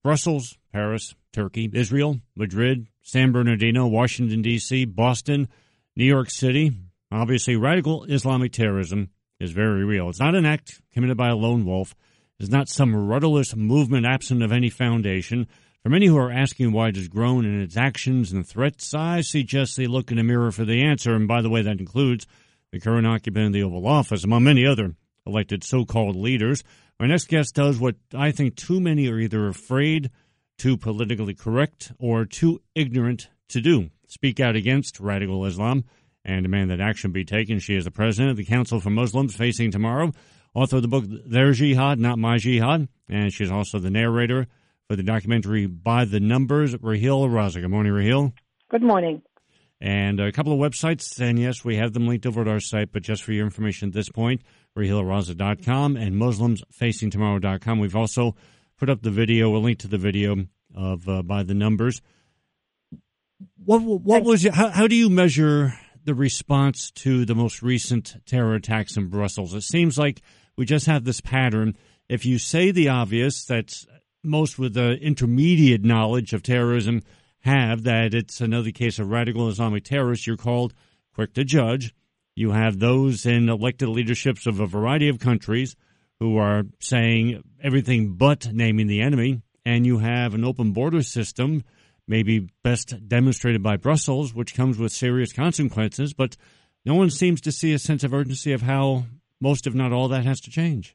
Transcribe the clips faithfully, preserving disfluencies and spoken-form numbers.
Brussels, Paris, Turkey, Israel, Madrid, San Bernardino, Washington, D C, Boston, New York City. Obviously, radical Islamic terrorism is very real. It's not an act committed by a lone wolf. It's not some rudderless movement absent of any foundation. For many who are asking why it has grown in its actions and threats, I suggest they look in a mirror for the answer. And by the way, that includes the current occupant of the Oval Office, among many other elected so-called leaders. Our next guest does what I think too many are either afraid, too politically correct, or too ignorant to do. Speak out against radical Islam and demand that action be taken. She is the president of the Council for Muslims Facing Tomorrow, author of the book Their Jihad, Not My Jihad, and she's also the narrator for the documentary By the Numbers, Raheel Raza. Good morning, Raheel. Good morning. And a couple of websites, and yes, we have them linked over at our site, but just for your information at this point, raheel raza dot com and muslims facing tomorrow dot com. We've also put up the video, a link to the video of uh, By the Numbers. What, what was it, how, how do you measure the response to the most recent terror attacks in Brussels? It seems like we just have this pattern. If you say the obvious, that's most with the intermediate knowledge of terrorism have, that it's another case of radical Islamic terrorists, you're called quick to judge. You have those in elected leaderships of a variety of countries who are saying everything but naming the enemy. And you have an open border system, maybe best demonstrated by Brussels, which comes with serious consequences. But no one seems to see a sense of urgency of how most, if not all, that has to change.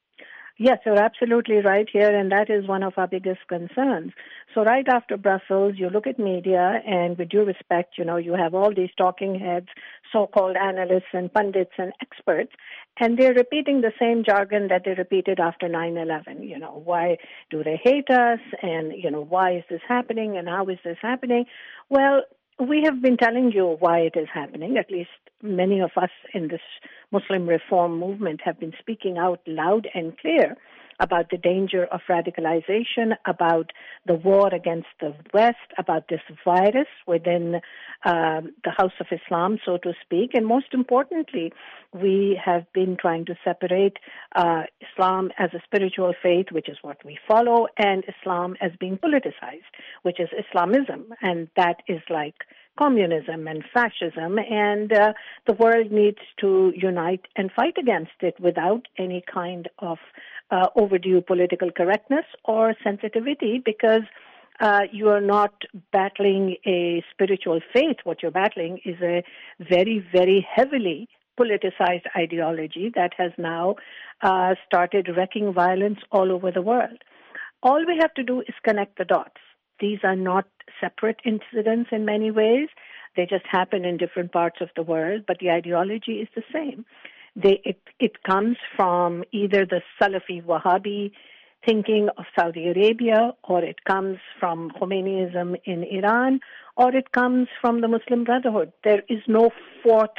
Yes, you're absolutely right here, and that is one of our biggest concerns. So right after Brussels, you look at media, and with due respect, you know, you have all these talking heads, so-called analysts and pundits and experts, and they're repeating the same jargon that they repeated after nine eleven. You know, why do they hate us? And, you know, why is this happening? And how is this happening? Well, we have been telling you why it is happening. At least many of us in this Muslim reform movement have been speaking out loud and clear about the danger of radicalization, about the war against the West, about this virus within um, the House of Islam, so to speak. And most importantly, we have been trying to separate uh, Islam as a spiritual faith, which is what we follow, and Islam as being politicized, which is Islamism. And that is like communism and fascism, and uh, the world needs to unite and fight against it without any kind of uh, overdue political correctness or sensitivity, because uh, you are not battling a spiritual faith. What you're battling is a very, very heavily politicized ideology that has now uh, started wreaking violence all over the world. All we have to do is connect the dots. These are not separate incidents in many ways. They just happen in different parts of the world, but the ideology is the same. They, it, it comes from either the Salafi Wahhabi thinking of Saudi Arabia, or it comes from Khomeiniism in Iran, or it comes from the Muslim Brotherhood. There is no fourth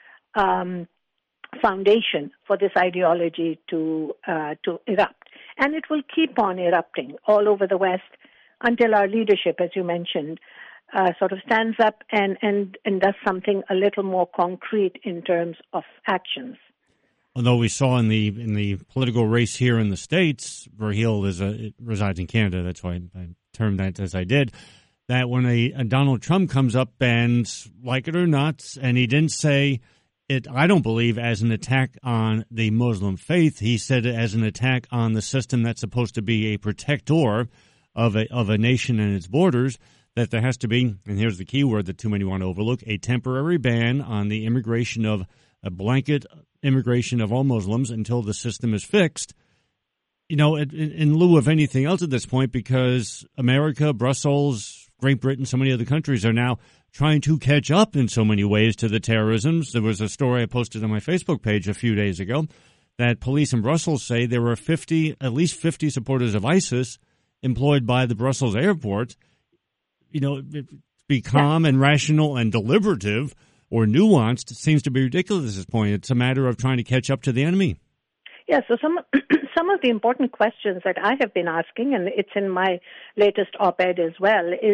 um, foundation for this ideology to uh, to erupt. And it will keep on erupting all over the West until our leadership, as you mentioned, uh, sort of stands up and, and, and does something a little more concrete in terms of actions. Although we saw in the in the political race here in the States, Raheel is a, resides in Canada, that's why I termed that as I did, that when a, a Donald Trump comes up and, like it or not, and he didn't say it, I don't believe, as an attack on the Muslim faith, he said it as an attack on the system that's supposed to be a protector of a of a nation and its borders, that there has to be, and here's the key word that too many want to overlook, a temporary ban on the immigration of a blanket immigration of all Muslims until the system is fixed, you know, in, in lieu of anything else at this point, because America, Brussels, Great Britain, so many other countries are now trying to catch up in so many ways to the terrorisms. There was a story I posted on my Facebook page a few days ago that police in Brussels say there were fifty, at least fifty supporters of ISIS employed by the Brussels airport. You know, be calm and rational and deliberative or nuanced seems to be ridiculous at this point. It's a matter of trying to catch up to the enemy. Yeah, so some some of the important questions that I have been asking, and it's in my latest op-ed as well, is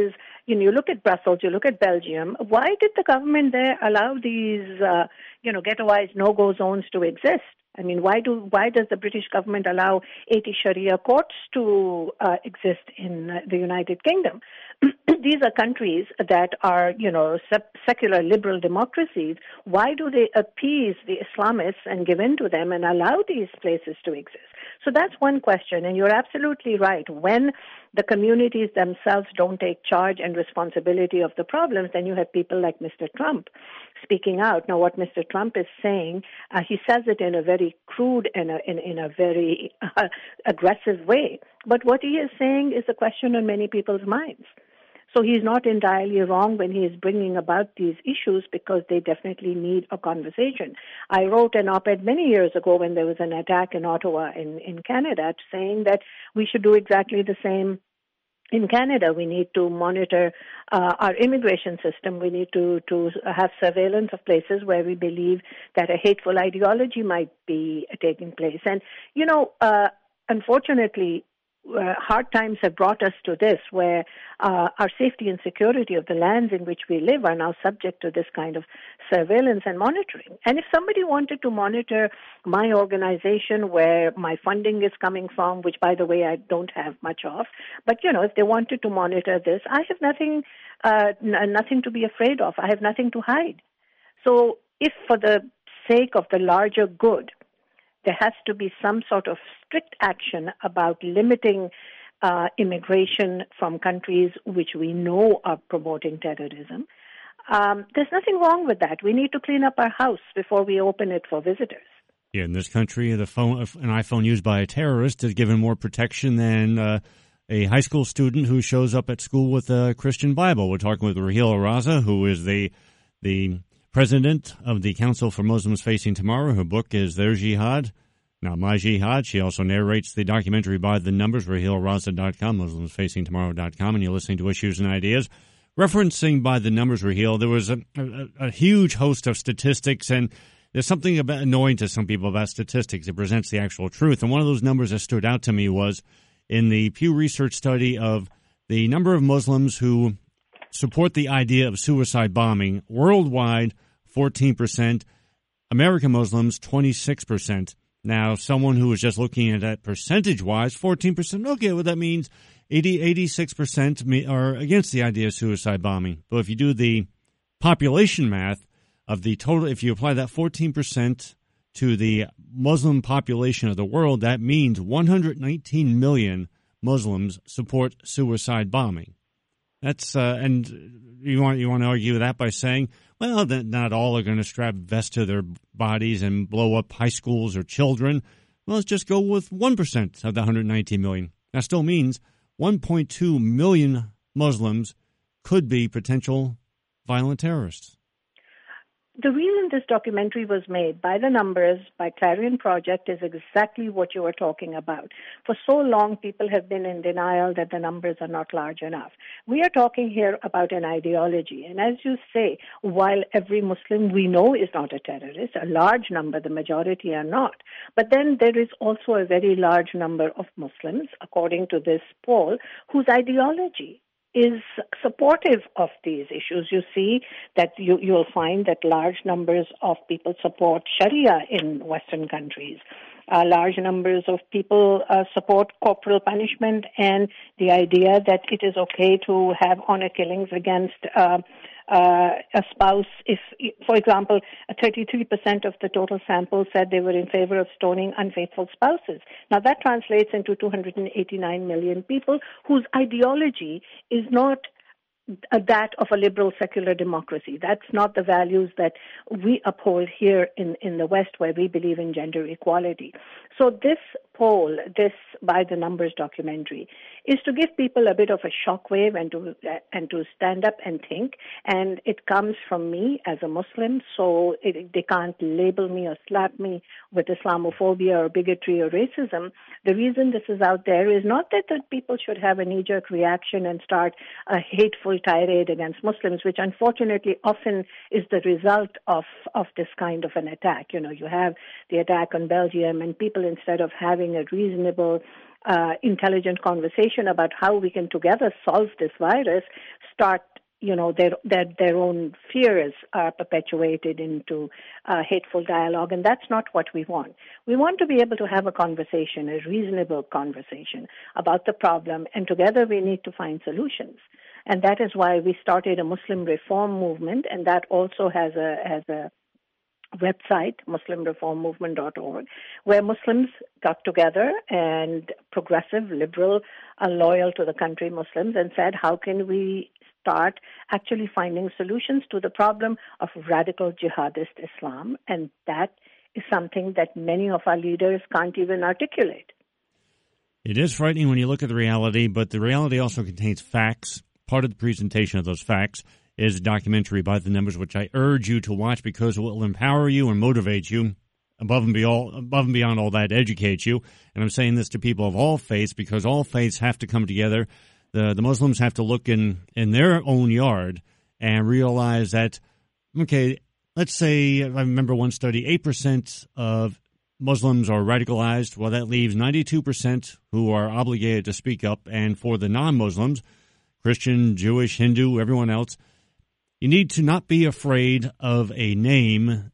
you know, you look at Brussels, you look at Belgium. Why did the government there allow these, uh, you know, ghettoized no-go zones to exist? I mean, why do why does the British government allow eighty Sharia courts to uh, exist in uh, the United Kingdom? These are countries that are, you know, secular liberal democracies. Why do they appease the Islamists and give in to them and allow these places to exist? So that's one question, and you're absolutely right. When the communities themselves don't take charge and responsibility of the problems, then you have people like Mister Trump speaking out. Now, what Mister Trump is saying, uh, he says it in a very crude and a, in, in a very uh, aggressive way. But what he is saying is a question on many people's minds. So he's not entirely wrong when he is bringing about these issues, because they definitely need a conversation. I wrote an op-ed many years ago when there was an attack in Ottawa in, in Canada, saying that we should do exactly the same in Canada. We need to monitor uh, our immigration system. We need to, to have surveillance of places where we believe that a hateful ideology might be taking place. And, you know, uh, unfortunately, Uh, hard times have brought us to this, where uh, our safety and security of the lands in which we live are now subject to this kind of surveillance and monitoring. And if somebody wanted to monitor my organization, where my funding is coming from, which, by the way, I don't have much of, but, you know, if they wanted to monitor this, I have nothing, uh, n- nothing to be afraid of. I have nothing to hide. So if, for the sake of the larger good, there has to be some sort of strict action about limiting uh, immigration from countries which we know are promoting terrorism. Um, there's nothing wrong with that. We need to clean up our house before we open it for visitors. Yeah, in this country, the phone, an iPhone used by a terrorist is given more protection than uh, a high school student who shows up at school with a Christian Bible. We're talking with Raheel Araza, who is the the president of the Council for Muslims Facing Tomorrow. Her book is Their Jihad, Now My Jihad. She also narrates the documentary By the Numbers, raheel araza dot com, muslims facing tomorrow dot com, and you're listening to Issues and Ideas. Referencing By the Numbers, Raheel, there was a, a, a huge host of statistics, and there's something about annoying to some people about statistics. It presents the actual truth. And one of those numbers that stood out to me was in the Pew Research study of the number of Muslims who support the idea of suicide bombing. Worldwide, fourteen percent. American Muslims, twenty-six percent. Now, someone who is just looking at that percentage-wise, fourteen percent, okay, well, that means eighty, eighty-six percent are against the idea of suicide bombing. But if you do the population math of the total, if you apply that fourteen percent to the Muslim population of the world, that means one hundred nineteen million Muslims support suicide bombing. That's uh, and you want you want to argue that by saying, well, that not all are going to strap vests to their bodies and blow up high schools or children. Well, let's just go with one percent of the one hundred nineteen million. That still means one point two million Muslims could be potential violent terrorists. The reason this documentary was made, By the Numbers, by Clarion Project, is exactly what you were talking about. For so long, people have been in denial that the numbers are not large enough. We are talking here about an ideology. And as you say, while every Muslim we know is not a terrorist, a large number, the majority are not. But then there is also a very large number of Muslims, according to this poll, whose ideology is supportive of these issues. You see that you, you'll find that large numbers of people support Sharia in Western countries. Uh, large numbers of people uh, support corporal punishment and the idea that it is okay to have honor killings against uh, uh, a spouse. If, for example, thirty-three percent of the total sample said they were in favor of stoning unfaithful spouses. Now, that translates into two hundred eighty-nine million people whose ideology is not that of a liberal secular democracy. That's not the values that we uphold here in, in the West, where we believe in gender equality. So this poll, this By the Numbers documentary, is to give people a bit of a shockwave and to and to stand up and think. And it comes from me as a Muslim, so it, they can't label me or slap me with Islamophobia or bigotry or racism. The reason this is out there is not that the people should have a knee-jerk reaction and start a hateful tirade against Muslims, which unfortunately often is the result of, of this kind of an attack. You know, you have the attack on Belgium, and people, instead of having a reasonable uh, intelligent conversation about how we can together solve this virus, start, you know, their their, their own fears are perpetuated into uh, hateful dialogue, and that's not what we want. We want to be able to have a conversation, a reasonable conversation about the problem, and together we need to find solutions. And that is why we started a Muslim reform movement, and that also has a has a website, muslim reform movement dot org, where Muslims got together, and progressive, liberal, uh, loyal to the country Muslims, and said, how can we start actually finding solutions to the problem of radical jihadist Islam? And that is something that many of our leaders can't even articulate. It is frightening when you look at the reality, but the reality also contains facts. Part of the presentation of those facts is a documentary by the numbers, which I urge you to watch because it will empower you and motivate you. Above and beyond, above and beyond all that, educate you. And I'm saying this to people of all faiths because all faiths have to come together. The the Muslims have to look in, in their own yard and realize that, okay, let's say, I remember one study, eight percent of Muslims are radicalized. Well, that leaves ninety-two percent who are obligated to speak up. And for the non-Muslims, Christian, Jewish, Hindu, everyone else, you need to not be afraid of a name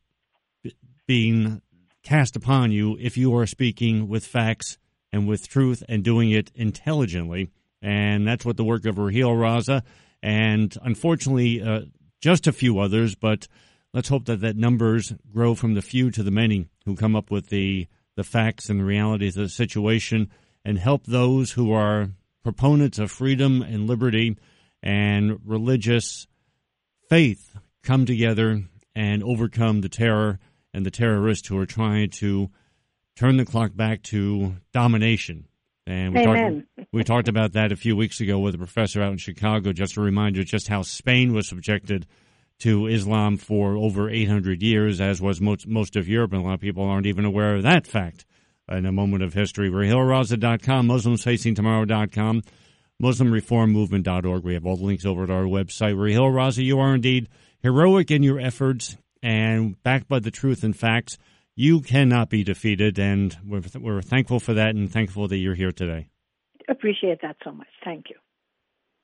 being cast upon you if you are speaking with facts and with truth and doing it intelligently. And that's what the work of Raheel Raza and, unfortunately, uh, just a few others, but let's hope that, that numbers grow from the few to the many who come up with the, the facts and the realities of the situation and help those who are proponents of freedom and liberty and religious faith come together and overcome the terror and the terrorists who are trying to turn the clock back to domination. And we Amen. talked, we talked about that a few weeks ago with a professor out in Chicago, just a reminder just how Spain was subjected to Islam for over eight hundred years, as was most, most of Europe, and a lot of people aren't even aware of that fact. In a moment of history, Raheel Raza dot com, Muslims Facing Tomorrow dot com, Muslim Reform Movement dot org. We have all the links over at our website. Raheel Raza, you are indeed heroic in your efforts and backed by the truth and facts. You cannot be defeated, and we're, we're thankful for that and thankful that you're here today. Appreciate that so much. Thank you.